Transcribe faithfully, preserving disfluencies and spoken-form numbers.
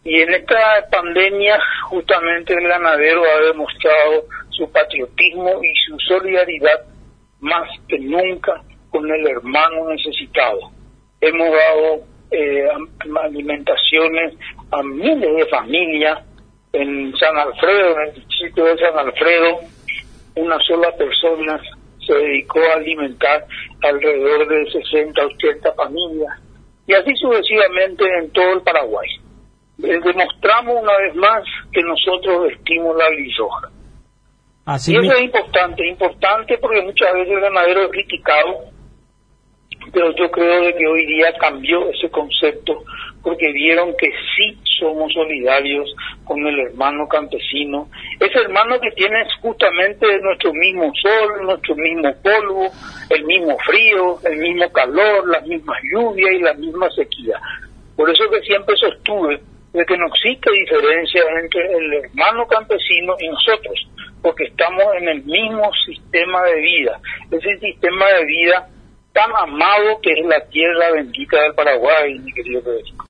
Y en esta pandemia justamente el ganadero ha demostrado su patriotismo y su solidaridad más que nunca con el hermano necesitado. Hemos dado eh, alimentaciones a miles de familias en San Alfredo, en el distrito de San Alfredo. Una sola persona se dedicó a alimentar alrededor de sesenta, ochenta familias, y así sucesivamente en todo el Paraguay. Eh, demostramos una vez más que nosotros vestimos la lisoja. Así y eso me... es importante, importante porque muchas veces el ganadero es criticado, pero yo creo de que hoy día cambió ese concepto porque vieron que sí somos solidarios con el hermano campesino, ese hermano que tiene justamente nuestro mismo sol, nuestro mismo polvo, el mismo frío, el mismo calor, las mismas lluvias y la misma sequía. Por eso que siempre sostuve de que no existe diferencia entre el hermano campesino y nosotros, porque estamos en el mismo sistema de vida, ese sistema de vida tan amado que es la tierra bendita del Paraguay, mi querido Federico.